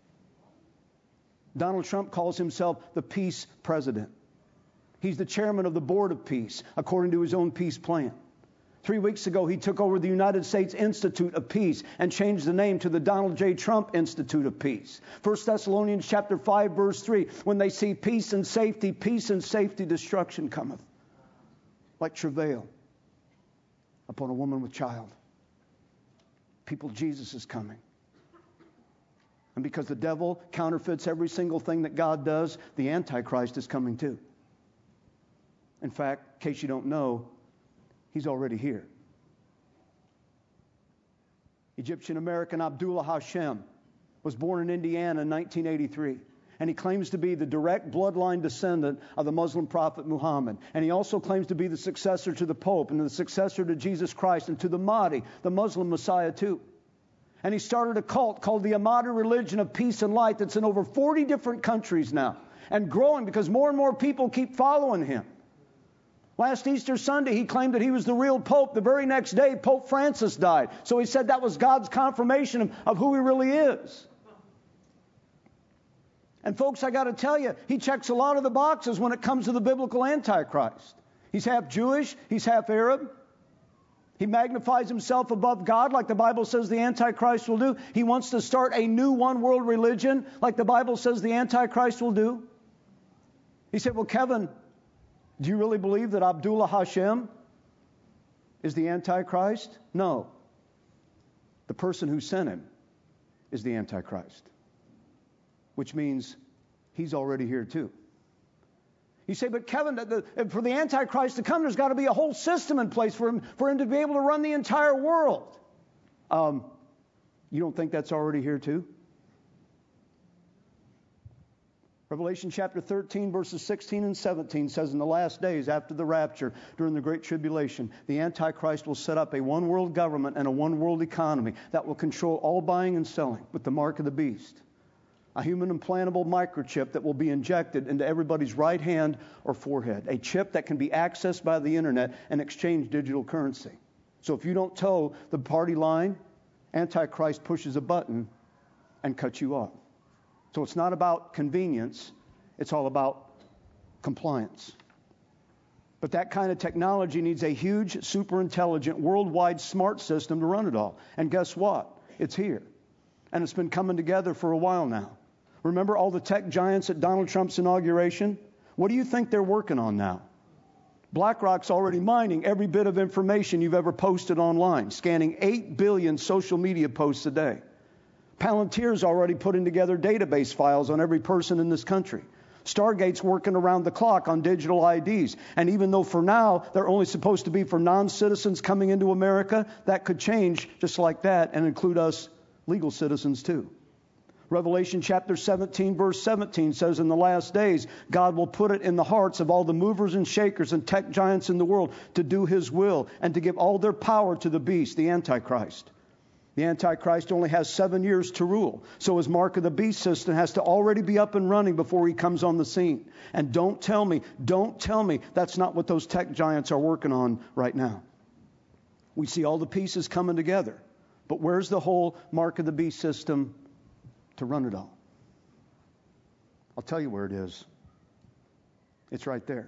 Donald Trump calls himself the peace president. He's the chairman of the board of peace, according to his own peace plan. Three weeks ago, he took over the United States Institute of Peace and changed the name to the Donald J. Trump Institute of Peace. First Thessalonians chapter five, verse three, when they see peace and safety, peace and safety, destruction cometh, like travail upon a woman with child. People, Jesus is coming. And because the devil counterfeits every single thing that God does, the Antichrist is coming too. In fact, in case you don't know, he's already here. Egyptian-American Abdullah Hashem was born in Indiana in nineteen eighty-three. And he claims to be the direct bloodline descendant of the Muslim prophet Muhammad. And he also claims to be the successor to the Pope and the successor to Jesus Christ and to the Mahdi, the Muslim Messiah too. And he started a cult called the Ahmadi Religion of Peace and Light that's in over forty different countries now and growing because more and more people keep following him. Last Easter Sunday, he claimed that he was the real Pope. The very next day, Pope Francis died. So he said that was God's confirmation of, of who he really is. And folks, I got to tell you, he checks a lot of the boxes when it comes to the biblical Antichrist. He's half Jewish. He's half Arab. He magnifies himself above God like the Bible says the Antichrist will do. He wants to start a new one world religion like the Bible says the Antichrist will do. He said, well, Kevin, do you really believe that Abdullah Hashem is the Antichrist? No. The person who sent him is the Antichrist, which means he's already here too. You say, but Kevin, the, the, for the Antichrist to come, there's got to be a whole system in place for him, for him to be able to run the entire world. Um, you don't think that's already here too? Revelation chapter thirteen, verses sixteen and seventeen says, in the last days after the rapture, during the Great Tribulation, the Antichrist will set up a one-world government and a one-world economy that will control all buying and selling with the mark of the beast. A human implantable microchip that will be injected into everybody's right hand or forehead. A chip that can be accessed by the internet and exchange digital currency. So if you don't toe the party line, Antichrist pushes a button and cuts you off. So it's not about convenience, it's all about compliance. But that kind of technology needs a huge, super intelligent, worldwide smart system to run it all. And guess what? It's here. And it's been coming together for a while now. Remember all the tech giants at Donald Trump's inauguration? What do you think they're working on now? BlackRock's already mining every bit of information you've ever posted online, scanning eight billion social media posts a day. Palantir's already putting together database files on every person in this country. Stargate's working around the clock on digital I Ds. And even though for now they're only supposed to be for non-citizens coming into America, that could change just like that and include us legal citizens too. Revelation chapter seventeen, verse seventeen says, in the last days, God will put it in the hearts of all the movers and shakers and tech giants in the world to do his will and to give all their power to the beast, the Antichrist. The Antichrist only has seven years to rule. So his mark of the beast system has to already be up and running before he comes on the scene. And don't tell me, don't tell me that's not what those tech giants are working on right now. We see all the pieces coming together. But where's the whole mark of the beast system to run it all? I'll tell you where it is. It's right there.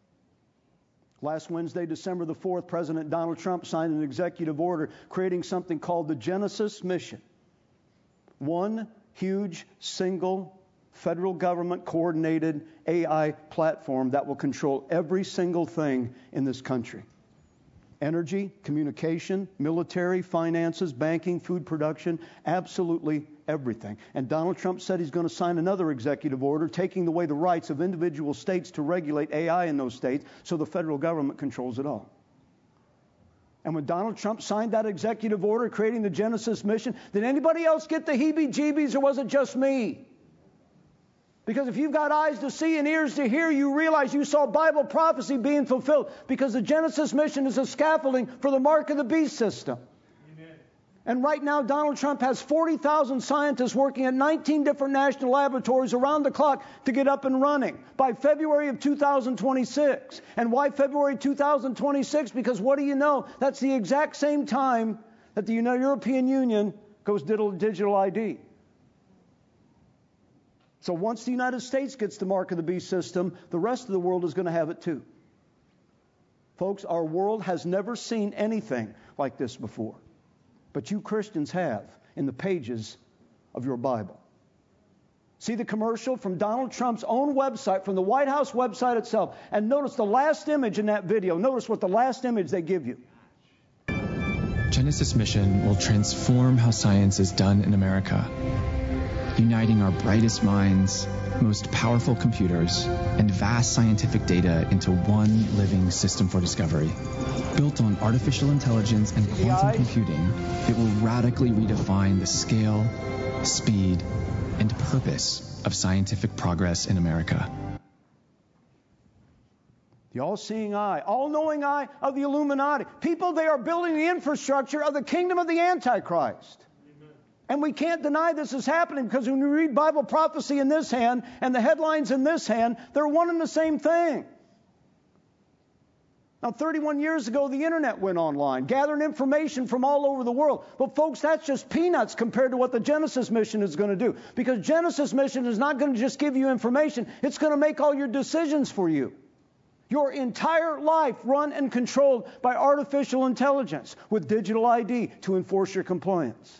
Last Wednesday, December the fourth, President Donald Trump signed an executive order creating something called the Genesis Mission. One huge, single, federal government coordinated A I platform that will control every single thing in this country. Energy, communication, military, finances, banking, food production, absolutely everything. And Donald Trump said he's going to sign another executive order taking away the rights of individual states to regulate A I in those states so the federal government controls it all. And when Donald Trump signed that executive order creating the Genesis Mission, did anybody else get the heebie-jeebies or was it just me? Because if you've got eyes to see and ears to hear, you realize you saw Bible prophecy being fulfilled because the Genesis Mission is a scaffolding for the mark of the beast system. Amen. And right now, Donald Trump has forty thousand scientists working at nineteen different national laboratories around the clock to get up and running by February of two thousand twenty-six. And why February two thousand twenty-six? Because what do you know? That's the exact same time that the European Union goes digital I D. So once the United States gets the mark of the beast system, the rest of the world is going to have it too. Folks, our world has never seen anything like this before. But you Christians have in the pages of your Bible. See the commercial from Donald Trump's own website, from the White House website itself. And notice the last image in that video. Notice what the last image they give you. Genesis Mission will transform how science is done in America, uniting our brightest minds, most powerful computers, and vast scientific data into one living system for discovery. Built on artificial intelligence and quantum computing, it will radically redefine the scale, speed, and purpose of scientific progress in America. The all-seeing eye, all-knowing eye of the Illuminati. People, they are building the infrastructure of the kingdom of the Antichrist. And we can't deny this is happening, because when we read Bible prophecy in this hand and the headlines in this hand, they're one and the same thing. Now, thirty-one years ago, the internet went online, gathering information from all over the world. But folks, that's just peanuts compared to what the Genesis Mission is going to do. Because Genesis Mission is not going to just give you information. It's going to make all your decisions for you. Your entire life run and controlled by artificial intelligence with digital I D to enforce your compliance.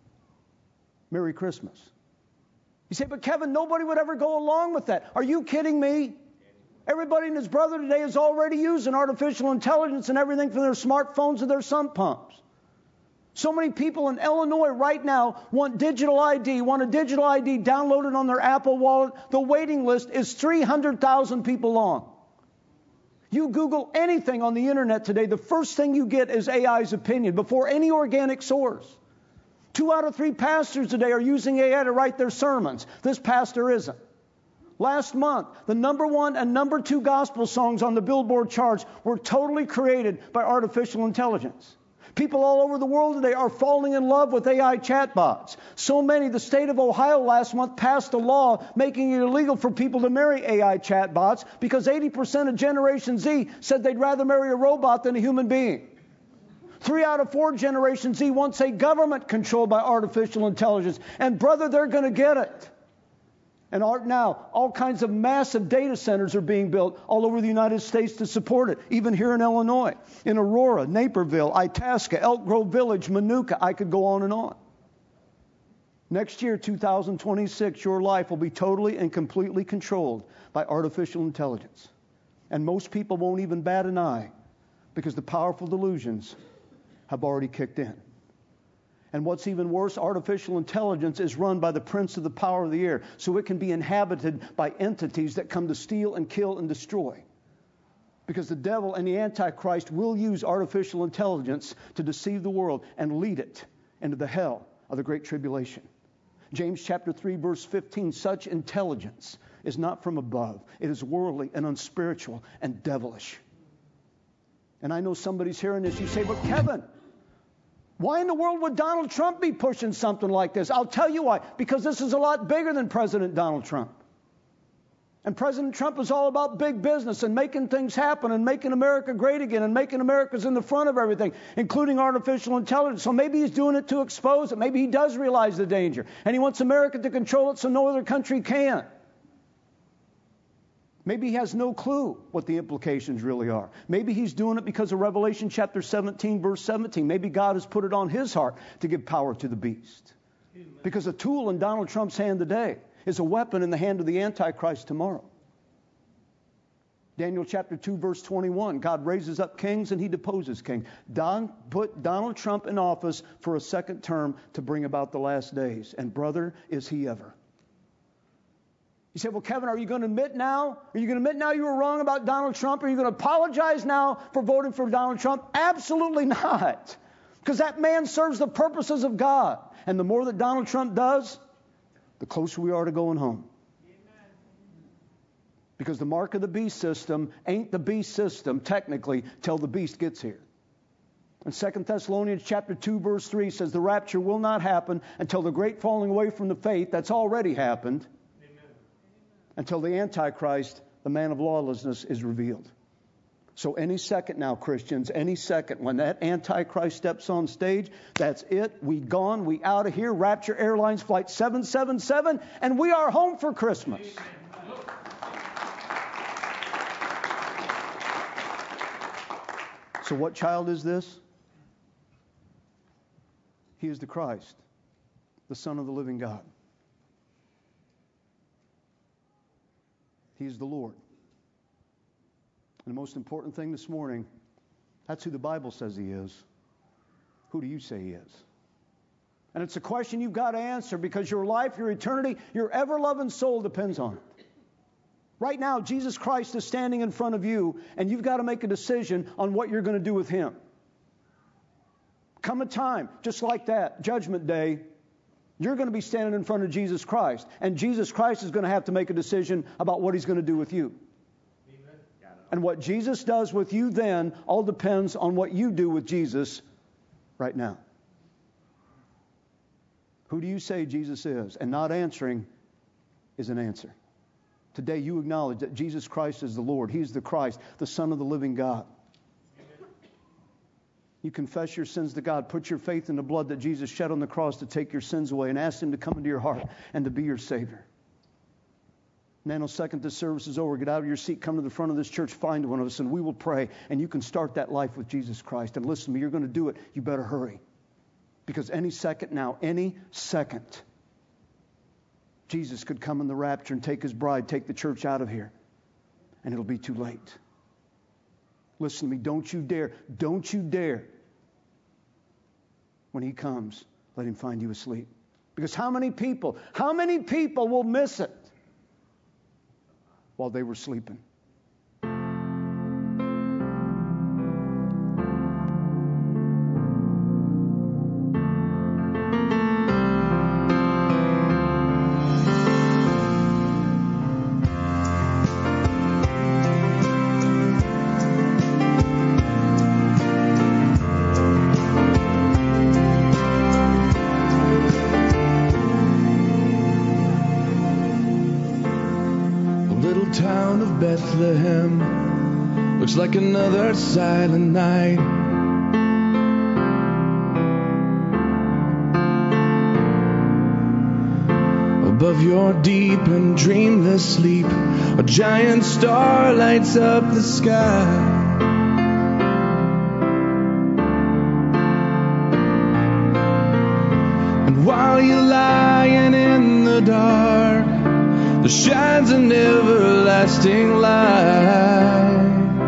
Merry Christmas. You say, but Kevin, nobody would ever go along with that. Are you kidding me? Everybody and his brother today is already using artificial intelligence and everything from their smartphones to their sump pumps. So many people in Illinois right now want digital I D, want a digital I D downloaded on their Apple Wallet. The waiting list is three hundred thousand people long. You Google anything on the internet today, the first thing you get is A I's opinion before any organic source. Two out of three pastors today are using A I to write their sermons. This pastor isn't. Last month, the number one and number two gospel songs on the Billboard charts were totally created by artificial intelligence. People all over the world today are falling in love with A I chatbots. So many, the state of Ohio last month passed a law making it illegal for people to marry A I chatbots because eighty percent of Generation Z said they'd rather marry a robot than a human being. Three out of four Generation Z wants a government controlled by artificial intelligence. And brother, they're going to get it. And art now, all kinds of massive data centers are being built all over the United States to support it, even here in Illinois, in Aurora, Naperville, Itasca, Elk Grove Village, Manuka. I could go on and on. Next year, two thousand twenty-six, your life will be totally and completely controlled by artificial intelligence. And most people won't even bat an eye because the powerful delusions have already kicked in. And what's even worse, artificial intelligence is run by the prince of the power of the air, so it can be inhabited by entities that come to steal and kill and destroy. Because the devil and the Antichrist will use artificial intelligence to deceive the world and lead it into the hell of the Great Tribulation. James chapter three, verse fifteen, such intelligence is not from above. It is worldly and unspiritual and devilish. And I know somebody's hearing this. You say, but Kevin, why in the world would Donald Trump be pushing something like this? I'll tell you why. Because this is a lot bigger than President Donald Trump. And President Trump is all about big business and making things happen and making America great again and making America's in the front of everything, including artificial intelligence. So maybe he's doing it to expose it. Maybe he does realize the danger. And he wants America to control it so no other country can. Maybe he has no clue what the implications really are. Maybe he's doing it because of Revelation chapter seventeen, verse seventeen. Maybe God has put it on his heart to give power to the beast. Amen. Because a tool in Donald Trump's hand today is a weapon in the hand of the Antichrist tomorrow. Daniel chapter two, verse twenty-one. God raises up kings and he deposes kings. Don put Donald Trump in office for a second term to bring about the last days. And brother, is he ever. You say, well, Kevin, are you going to admit now? Are you going to admit now you were wrong about Donald Trump? Are you going to apologize now for voting for Donald Trump? Absolutely not. Because that man serves the purposes of God. And the more that Donald Trump does, the closer we are to going home. Amen. Because the mark of the beast system ain't the beast system, technically, till the beast gets here. And Second Thessalonians chapter two, verse three says the rapture will not happen until the great falling away from the faith, that's already happened, Amen. Until the Antichrist, the man of lawlessness, is revealed. So any second now, Christians, any second, when that Antichrist steps on stage, that's it. We gone, we out of here. Rapture Airlines Flight seven seven seven, and we are home for Christmas. So what child is this? He is the Christ, the Son of the living God. He is the Lord. And the most important thing this morning, that's who the Bible says He is. Who do you say He is? And it's a question you've got to answer because your life, your eternity, your ever-loving soul depends on it. Right now, Jesus Christ is standing in front of you, and you've got to make a decision on what you're going to do with Him. Come a time, just like that, Judgment Day, you're going to be standing in front of Jesus Christ. And Jesus Christ is going to have to make a decision about what He's going to do with you. Amen. And what Jesus does with you then all depends on what you do with Jesus right now. Who do you say Jesus is? And not answering is an answer. Today you acknowledge that Jesus Christ is the Lord. He's the Christ, the Son of the living God. You confess your sins to God. Put your faith in the blood that Jesus shed on the cross to take your sins away and ask Him to come into your heart and to be your Savior. Nanosecond this service is over. Get out of your seat. Come to the front of this church. Find one of us and we will pray. And you can start that life with Jesus Christ. And listen to me. You're going to do it. You better hurry. Because any second now, any second, Jesus could come in the rapture and take His bride, take the church out of here. And it'll be too late. Listen to me. Don't you dare. Don't you dare. When He comes, let Him find you asleep. Because how many people, how many people will miss it while they were sleeping? Bethlehem looks like another silent night. Above your deep and dreamless sleep, a giant star lights up the sky. And while you're lying in the dark, there shines an everlasting light.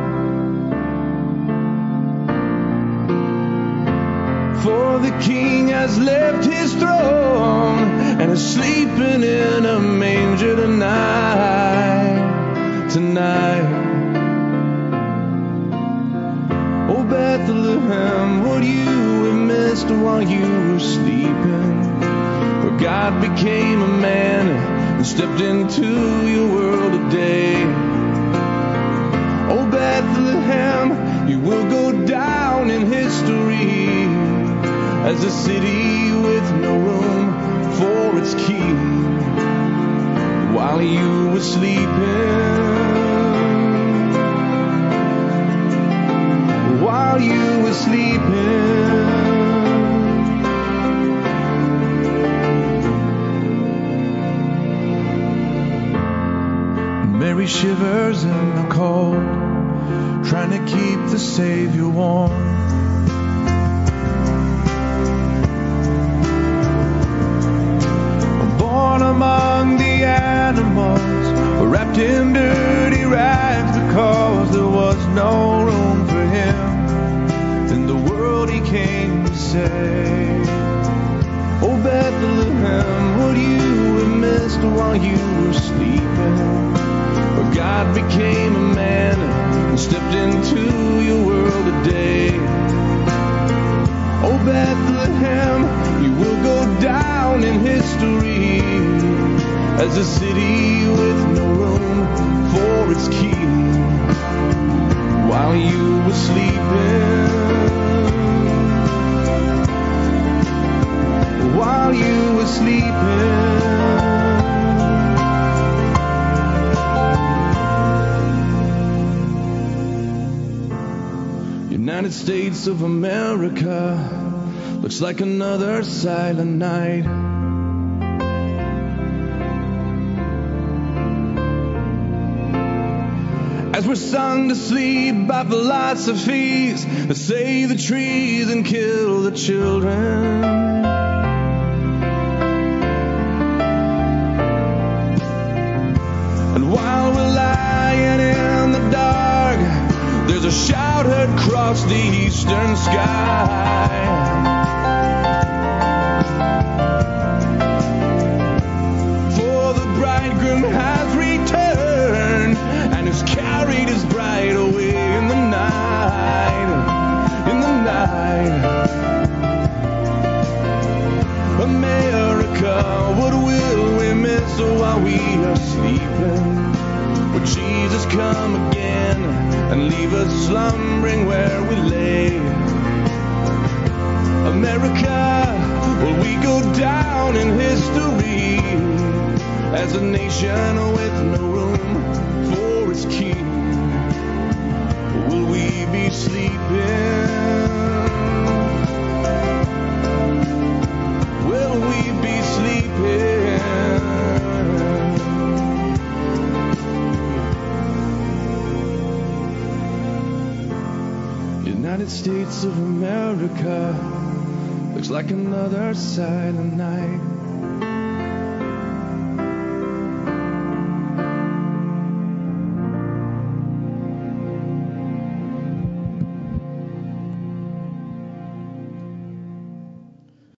For the King has left His throne and is sleeping in a manger tonight. Tonight. Oh Bethlehem, what you have missed while you were sleeping, where God became a man and stepped into your world today. Oh Bethlehem, you will go down in history as a city with no room for its king. While you were sleeping, while you were sleeping, Mary shivers in the cold, trying to keep the Savior warm. Born among the animals, wrapped in dirty rags because there was no room for Him in the world He came to save. Oh Bethlehem, what you have missed while you were sleeping, where God became a man and stepped into your world today. Oh Bethlehem, you will go down in history as a city with no room for its king. While you were sleeping, United States of America looks like another silent night. As we're sung to sleep by philosophies that save the trees and kill the children. And while we're lying in the dark, there's a shout heard across the eastern sky. For the bridegroom has returned and has carried his bride away in the night, in the night. America, what will we miss while we are sleeping? Would Jesus come again and leave us slumbering where we lay? America, will we go down in history as a nation with no room for its king? Will we be sleeping? Will we be sleeping? United States of America looks like another silent night.